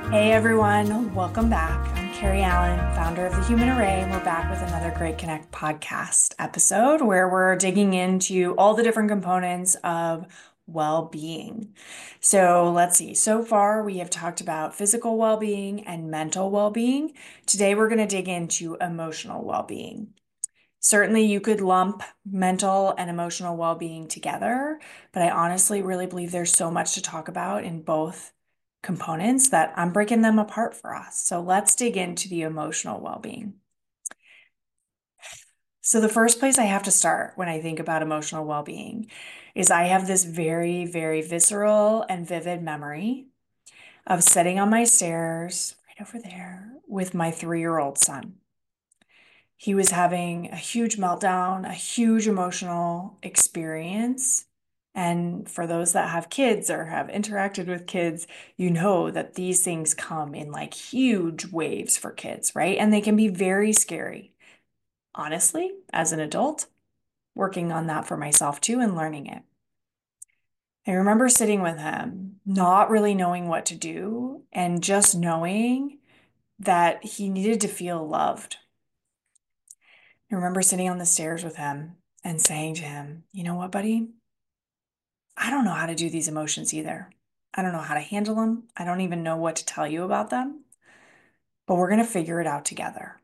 Hey everyone, welcome back. I'm Carrie Allen, founder of the Human Array, and we're back with another Great Connect podcast episode where we're digging into all the different components of well-being. So let's see. So far, we have talked about physical well-being and mental well-being. Today, we're going to dig into emotional well-being. Certainly, you could lump mental and emotional well-being together, but I honestly really believe there's so much to talk about in both components that I'm breaking them apart for us. So let's dig into the emotional well-being. So the first place I have to start when I think about emotional well-being is I have this very, very visceral and vivid memory of sitting on my stairs right over there with my 3-year-old son. He was having a huge meltdown, a huge emotional experience. And for those that have kids or have interacted with kids, you know that these things come in like huge waves for kids, right? And they can be very scary. Honestly, as an adult, working on that for myself too and learning it. I remember sitting with him, not really knowing what to do, and just knowing that he needed to feel loved. I remember sitting on the stairs with him and saying to him, you know what, buddy? I don't know how to do these emotions either. I don't know how to handle them. I don't even know what to tell you about them, but we're going to figure it out together.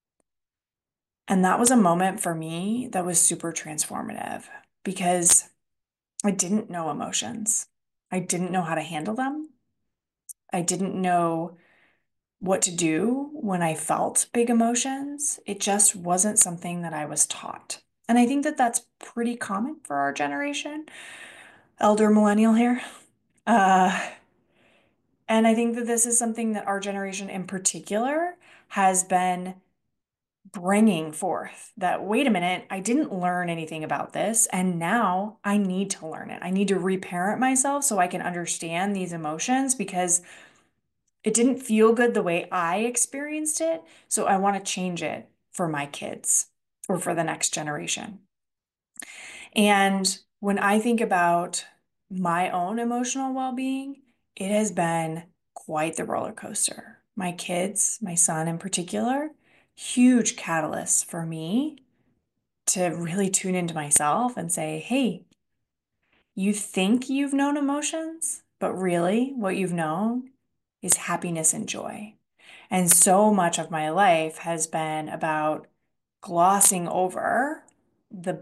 And that was a moment for me that was super transformative because I didn't know emotions. I didn't know how to handle them. I didn't know what to do when I felt big emotions. It just wasn't something that I was taught. And I think that that's pretty common for our generation, elder millennial here. Uh, and I think that this is something that our generation in particular has been bringing forth that, wait a minute, I didn't learn anything about this, and now I need to learn it. I need to reparent myself so I can understand these emotions because it didn't feel good the way I experienced it. So I want to change it for my kids or for the next generation. And when I think about my own emotional well-being, it has been quite the roller coaster. My kids, my son in particular, huge catalyst for me to really tune into myself and say, hey, you think you've known emotions, but really what you've known is happiness and joy. And so much of my life has been about glossing over the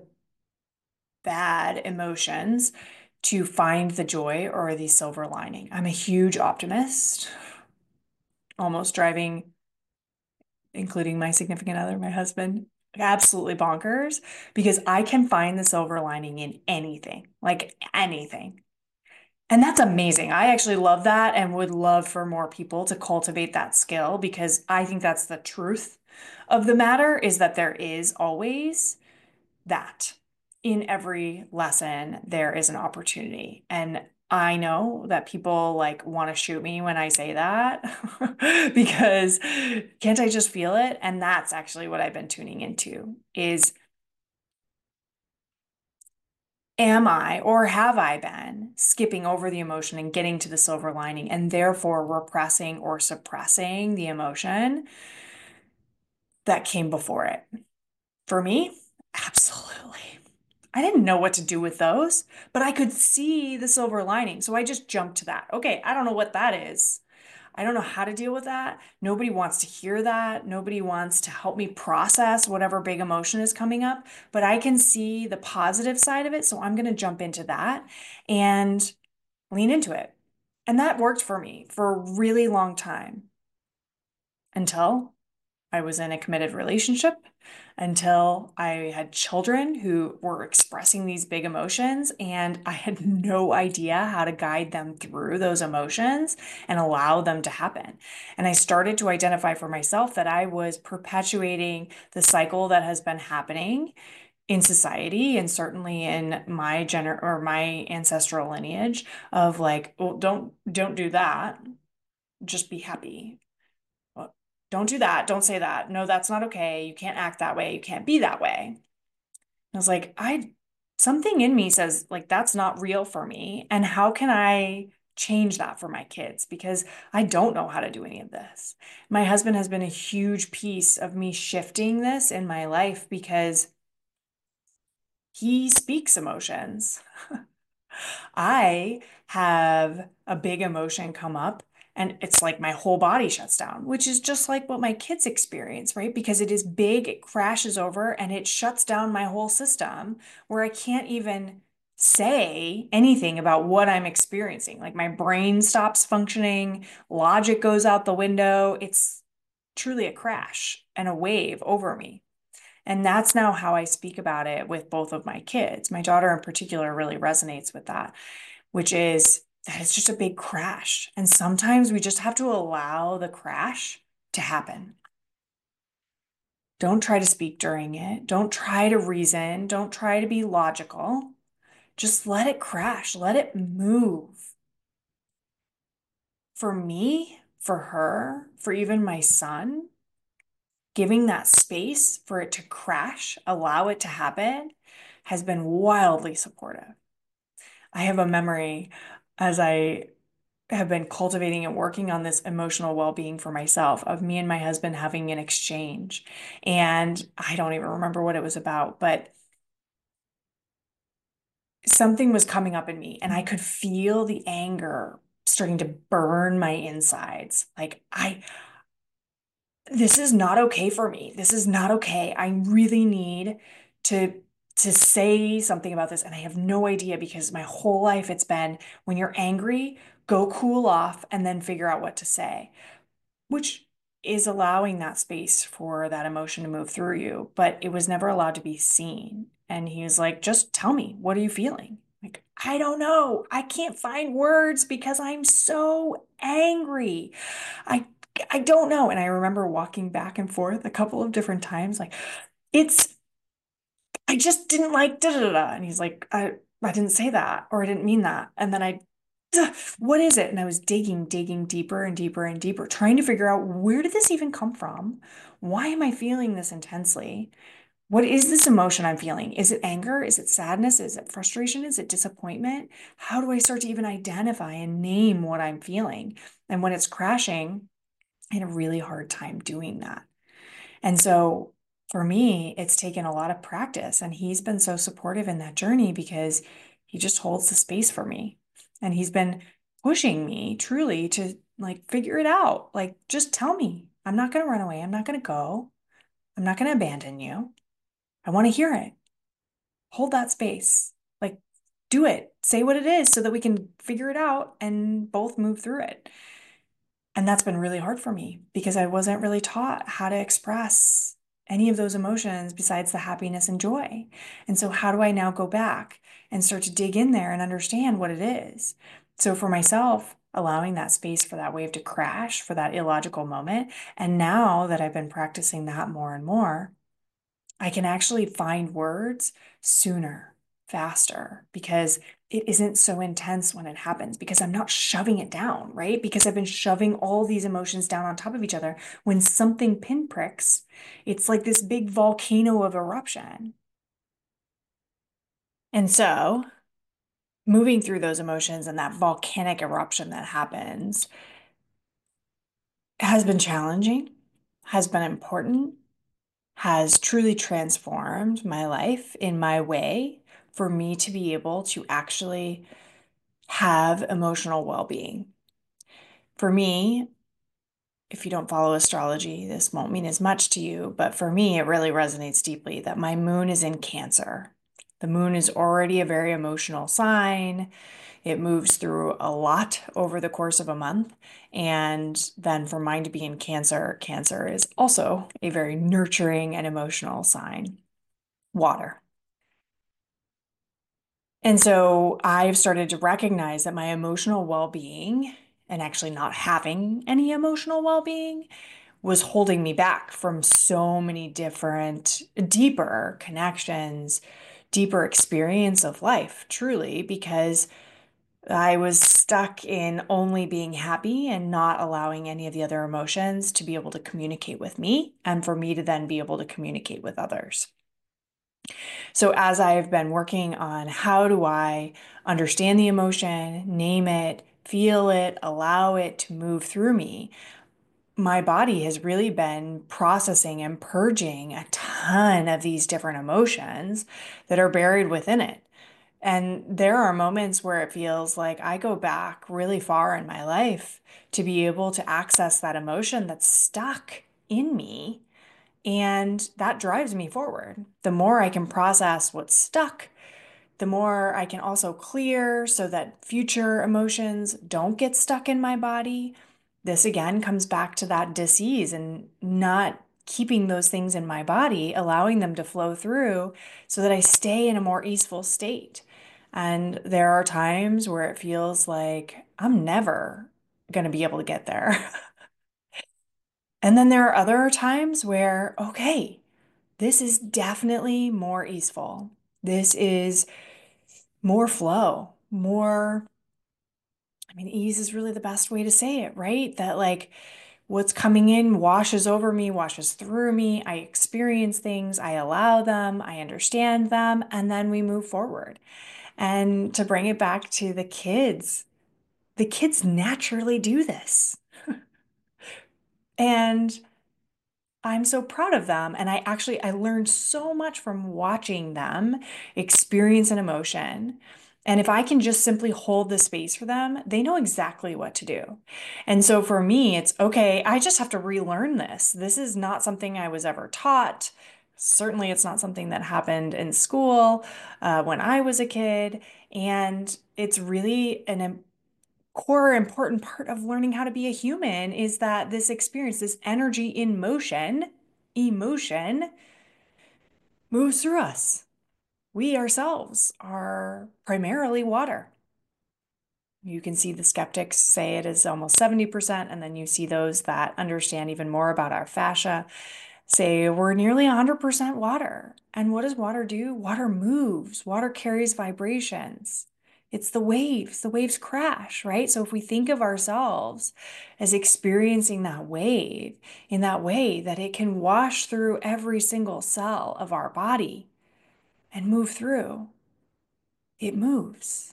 bad emotions to find the joy or the silver lining. I'm a huge optimist, almost driving, including my significant other, my husband, absolutely bonkers because I can find the silver lining in anything, like anything. And that's amazing. I actually love that and would love for more people to cultivate that skill because I think that's the truth of the matter is that there is always that in every lesson there is an opportunity. And I know that people like want to shoot me when I say that because can't I just feel it? And that's actually what I've been tuning into is am I or have I been skipping over the emotion and getting to the silver lining and therefore repressing or suppressing the emotion that came before it? For me, absolutely. I didn't know what to do with those, but I could see the silver lining. So I just jumped to that. Okay, I don't know what that is. I don't know how to deal with that. Nobody wants to hear that. Nobody wants to help me process whatever big emotion is coming up, but I can see the positive side of it. So I'm going to jump into that and lean into it. And that worked for me for a really long time until I was in a committed relationship until I had children who were expressing these big emotions, and I had no idea how to guide them through those emotions and allow them to happen. And I started to identify for myself that I was perpetuating the cycle that has been happening in society and certainly in my or my ancestral lineage of like, well, don't do that. Just be happy. Well, don't do that. Don't say that. No, that's not okay. You can't act that way. You can't be that way. I was like, something in me says like that's not real for me. And how can I change that for my kids because I don't know how to do any of this. My husband has been a huge piece of me shifting this in my life because he speaks emotions. I have a big emotion come up and it's like my whole body shuts down, which is just like what my kids experience, right? Because it is big, it crashes over and it shuts down my whole system where I can't even say anything about what I'm experiencing. Like my brain stops functioning, logic goes out the window. It's truly a crash and a wave over me. And that's now how I speak about it with both of my kids. My daughter in particular really resonates with that, which is that it's just a big crash. And sometimes we just have to allow the crash to happen. Don't try to speak during it. Don't try to reason. Don't try to be logical. Just let it crash. Let it move. For me, for her, for even my son, giving that space for it to crash, allow it to happen, has been wildly supportive. I have a memory as I have been cultivating and working on this emotional well-being for myself of me and my husband having an exchange. And I don't even remember what it was about, but something was coming up in me and I could feel the anger starting to burn my insides. Like this is not okay for me. This is not okay. I really need to to say something about this and I have no idea because my whole life it's been when you're angry, go cool off and then figure out what to say, which is allowing that space for that emotion to move through you, but it was never allowed to be seen. And he was like, just tell me, what are you feeling? Like, I don't know. I can't find words because I'm so angry. I I don't know. And I remember walking back and forth a couple of different times, like, it's I just didn't like da da da. Da. And he's like, I didn't say that or I didn't mean that. And then "Duh, what is it? And I was digging deeper and deeper and deeper, trying to figure out where did this even come from? Why am I feeling this intensely? What is this emotion I'm feeling? Is it anger? Is it sadness? Is it frustration? Is it disappointment? How do I start to even identify and name what I'm feeling? And when it's crashing, I had a really hard time doing that. And so for me, it's taken a lot of practice. And he's been so supportive in that journey because he just holds the space for me. And he's been pushing me truly to like figure it out. Like, just tell me. I'm not going to run away. I'm not going to go. I'm not going to abandon you. I want to hear it. Hold that space. Like, do it. Say what it is so that we can figure it out and both move through it. And that's been really hard for me because I wasn't really taught how to express any of those emotions besides the happiness and joy. And so, how do I now go back and start to dig in there and understand what it is? So, for myself, allowing that space for that wave to crash, for that illogical moment. And now that I've been practicing that more and more, I can actually find words sooner, faster, because it isn't so intense when it happens, because I'm not shoving it down, right? Because I've been shoving all these emotions down on top of each other. When something pinpricks, it's like this big volcano of eruption. And so, moving through those emotions and that volcanic eruption that happens has been challenging, has been important, has truly transformed my life in my way for me to be able to actually have emotional well-being. For me, if you don't follow astrology, this won't mean as much to you, but for me, it really resonates deeply that my moon is in Cancer. The moon is already a very emotional sign. It moves through a lot over the course of a month. And then for mine to be in Cancer, Cancer is also a very nurturing and emotional sign. Water. And so I've started to recognize that my emotional well-being and actually not having any emotional well-being was holding me back from so many different, deeper connections, deeper experience of life, truly, because I was stuck in only being happy and not allowing any of the other emotions to be able to communicate with me and for me to then be able to communicate with others. So as I've been working on how do I understand the emotion, name it, feel it, allow it to move through me, my body has really been processing and purging a ton of these different emotions that are buried within it. And there are moments where it feels like I go back really far in my life to be able to access that emotion that's stuck in me. And that drives me forward. The more I can process what's stuck, the more I can also clear so that future emotions don't get stuck in my body. This again comes back to that dis-ease and not keeping those things in my body, allowing them to flow through so that I stay in a more easeful state. And there are times where it feels like I'm never going to be able to get there. And then there are other times where, okay, this is definitely more easeful. This is more flow, more, I mean, ease is really the best way to say it, right? That like what's coming in washes over me, washes through me. I experience things, I allow them, I understand them, and then we move forward. And to bring it back to the kids naturally do this. And I'm so proud of them. And I learned so much from watching them experience an emotion. And if I can just simply hold the space for them, they know exactly what to do. And so for me, it's okay, I just have to relearn this. This is not something I was ever taught. Certainly, it's not something that happened in school when I was a kid. And it's really an core important part of learning how to be a human is that this experience, this energy in motion, emotion moves through us. We ourselves are primarily water. You can see the skeptics say it is almost 70%, and then you see those that understand even more about our fascia say we're nearly 100% water. And what does water do? Water moves, water carries vibrations. It's the waves crash, right? So if we think of ourselves as experiencing that wave in that way that it can wash through every single cell of our body and move through, it moves.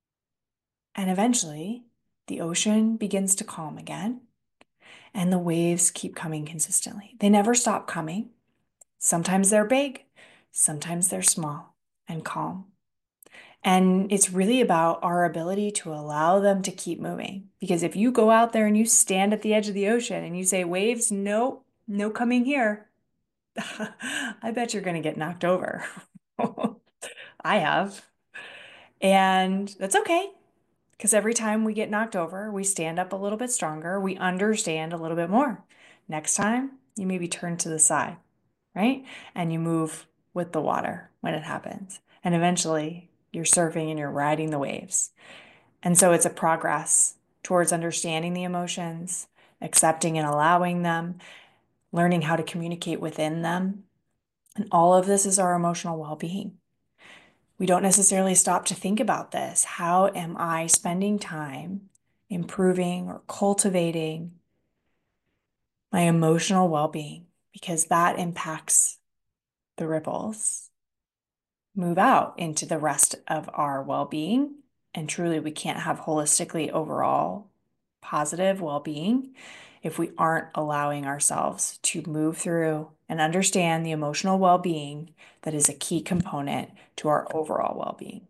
And eventually, the ocean begins to calm again, and the waves keep coming consistently. They never stop coming. Sometimes they're big, sometimes they're small and calm. And it's really about our ability to allow them to keep moving. Because if you go out there and you stand at the edge of the ocean and you say, waves, no, no coming here, I bet you're going to get knocked over. I have. And that's okay. Because every time we get knocked over, we stand up a little bit stronger. We understand a little bit more. Next time, you maybe turn to the side, right? And you move with the water when it happens. And eventually, you're surfing and you're riding the waves. And so it's a progress towards understanding the emotions, accepting and allowing them, learning how to communicate within them. And all of this is our emotional well being. We don't necessarily stop to think about this. How am I spending time improving or cultivating my emotional well being? Because that impacts the ripples, move out into the rest of our well being. And truly, we can't have holistically overall positive well being if we aren't allowing ourselves to move through and understand the emotional well being that is a key component to our overall well being.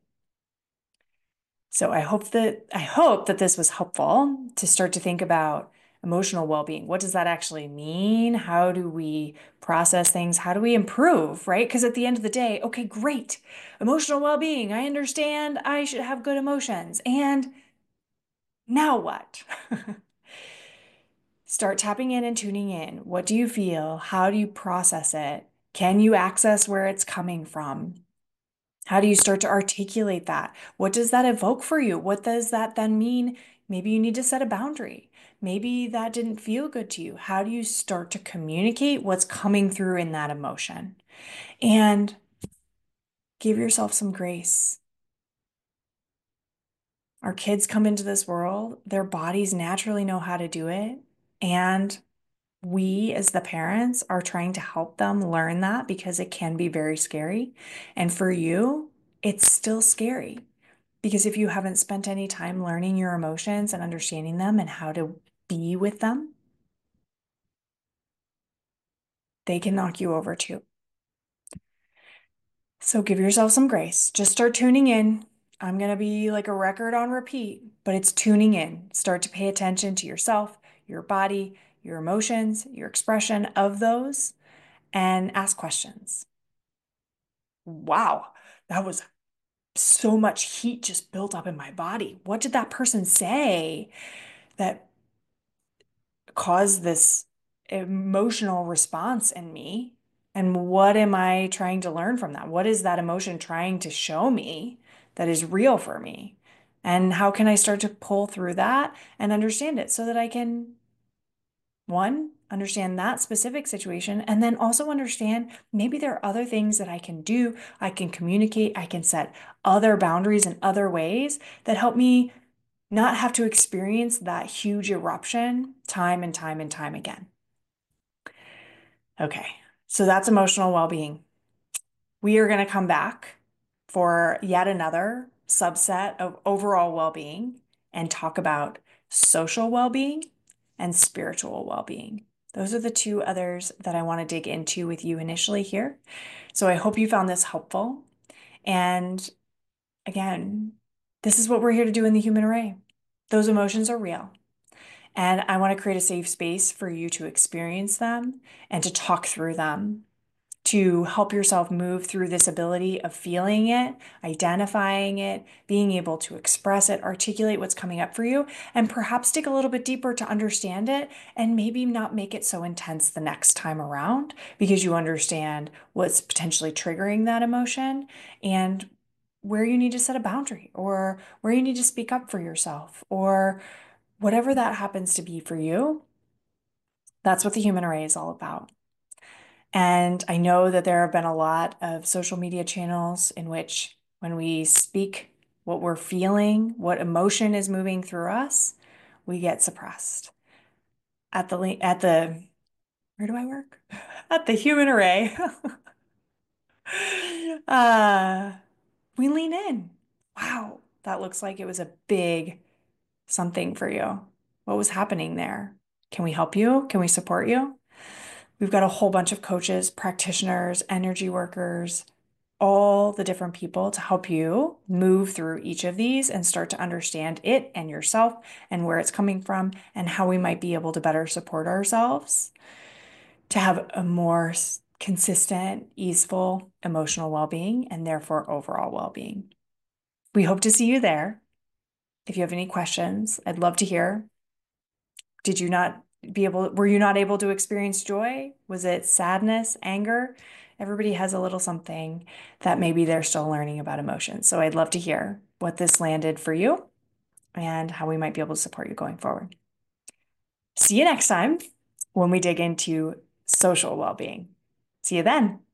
So I hope that this was helpful to start to think about emotional well-being. What does that actually mean? How do we process things? How do we improve, right? Because at the end of the day, okay, great. Emotional well-being. I understand I should have good emotions. And now what? Start tapping in and tuning in. What do you feel? How do you process it? Can you access where it's coming from? How do you start to articulate that? What does that evoke for you? What does that then mean? Maybe you need to set a boundary. Maybe that didn't feel good to you. How do you start to communicate what's coming through in that emotion? And give yourself some grace. Our kids come into this world, their bodies naturally know how to do it. And we, as the parents, are trying to help them learn that because it can be very scary. And for you, it's still scary. Because if you haven't spent any time learning your emotions and understanding them and how to be with them, they can knock you over too. So give yourself some grace. Just start tuning in. I'm going to be like a record on repeat, but it's tuning in. Start to pay attention to yourself, your body, your emotions, your expression of those, and ask questions. Wow, that was so much heat just built up in my body. What did that person say that caused this emotional response in me? And what am I trying to learn from that? What is that emotion trying to show me that is real for me? And how can I start to pull through that and understand it so that I can, one, understand that specific situation, and then also understand maybe there are other things that I can do. I can communicate, I can set other boundaries in other ways that help me not have to experience that huge eruption time and time and time again. Okay, so that's emotional well-being. We are going to come back for yet another subset of overall well-being and talk about social well-being and spiritual well-being. Those are the two others that I want to dig into with you initially here. So I hope you found this helpful. And again, this is what we're here to do in the human array. Those emotions are real. And I want to create a safe space for you to experience them and to talk through them, to help yourself move through this ability of feeling it, identifying it, being able to express it, articulate what's coming up for you, and perhaps dig a little bit deeper to understand it and maybe not make it so intense the next time around because you understand what's potentially triggering that emotion and where you need to set a boundary or where you need to speak up for yourself or whatever that happens to be for you. That's what the human array is all about. And I know that there have been a lot of social media channels in which when we speak what we're feeling, what emotion is moving through us, we get suppressed. At the where do I work? At the human array. uh, we lean in. Wow, that looks like it was a big something for you. What was happening there? Can we help you? Can we support you? We've got a whole bunch of coaches, practitioners, energy workers, all the different people to help you move through each of these and start to understand it and yourself and where it's coming from and how we might be able to better support ourselves to have a more consistent, easeful emotional well-being and therefore overall well-being. We hope to see you there. If you have any questions, I'd love to hear. Did you not were you not able to experience joy? Was it sadness, anger? Everybody has a little something that maybe they're still learning about emotions. So I'd love to hear what this landed for you and how we might be able to support you going forward. See you next time when we dig into social well-being. See you then.